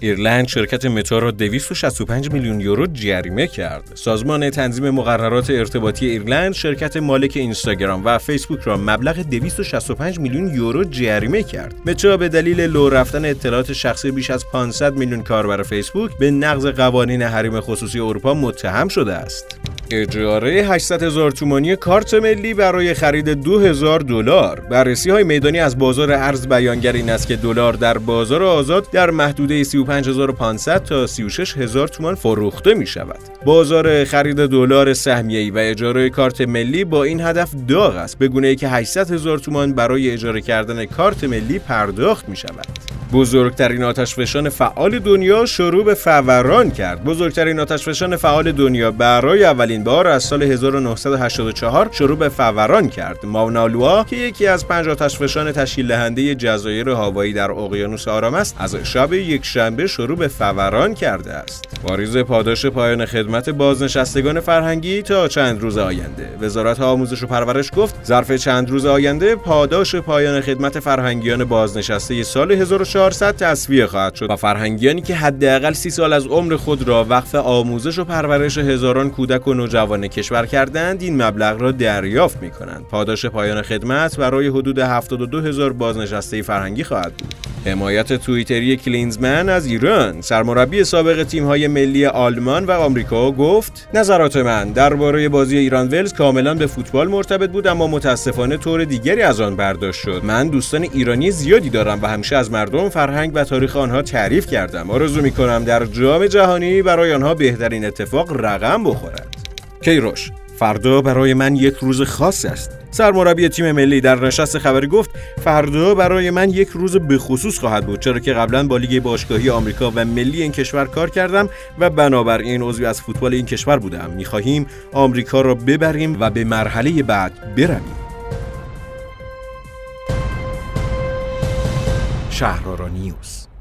ایرلند شرکت متا را 265 میلیون یورو جریمه کرد. سازمان تنظیم مقررات ارتباطی ایرلند شرکت مالک اینستاگرام و فیسبوک را مبلغ 265 میلیون یورو جریمه کرد. متا به دلیل لو رفتن اطلاعات شخصی بیش از 500 میلیون کاربر فیسبوک به نقض قوانین حریم خصوصی اروپا متهم شده است. اجاره 800,000 تومانی کارت ملی برای خرید $2000. بررسی‌های میدانی از بازار ارز بیانگر این است که دلار در بازار آزاد در محدوده 35500 تا 36000 تومان فروخته می‌شود. بازار خرید دلار سهمیه‌ای و اجاره کارت ملی با این هدف داغ است، به گونه‌ای که 800,000 تومان برای اجاره کردن کارت ملی پرداخت می‌شود. بزرگترین آتشفشان فعال دنیا شروع به فوران کرد. بزرگترین آتشفشان فعال دنیا برای اولین بار از سال 1984 شروع به فوران کرد. ماونا لوا که یکی از 5 آتشفشان تشکیل دهنده جزایر هاوایی در اقیانوس آرام است، از شب یکشنبه شروع به فوران کرده است. واریز پاداش پایان خدمت بازنشستگان فرهنگی تا چند روز آینده. وزارت آموزش و پرورش گفت ظرف چند روز آینده پاداش پایان خدمت فرهنگیان بازنشسته سال 1400 تصویه خواهد شد و فرهنگیانی که حداقل 30 سال از عمر خود را وقف آموزش و پرورش هزاران کودک و نوجوان کشور کردند این مبلغ را دریافت می‌کنند. پاداش پایان خدمت برای حدود 72,000 بازنشسته فرهنگی خواهد بود. حمایت توییتری کلینزمن از ایران. سرمربی سابق تیم‌های ملی آلمان و آمریکا گفت نظرات من درباره بازی ایران ولز کاملا به فوتبال مرتبط بود، اما متاسفانه طور دیگری از آن برداشت شد. من دوستان ایرانی زیادی دارم و همیشه از مردم، فرهنگ و تاریخ آنها تعریف کردم. آرزو می‌کنم در جام جهانی برای آنها بهترین اتفاق رقم بخورد. کیروش: فردا برای من یک روز خاص است. سرمربی تیم ملی در نشست خبری گفت فردا برای من یک روز به خصوص خواهد بود، چرا که قبلا با لیگ باشگاهی آمریکا و ملی این کشور کار کردم و بنابراین عضوی از فوتبال این کشور بودم. می‌خواهیم آمریکا را ببریم و به مرحله بعد برویم. شهرآرا نیوز.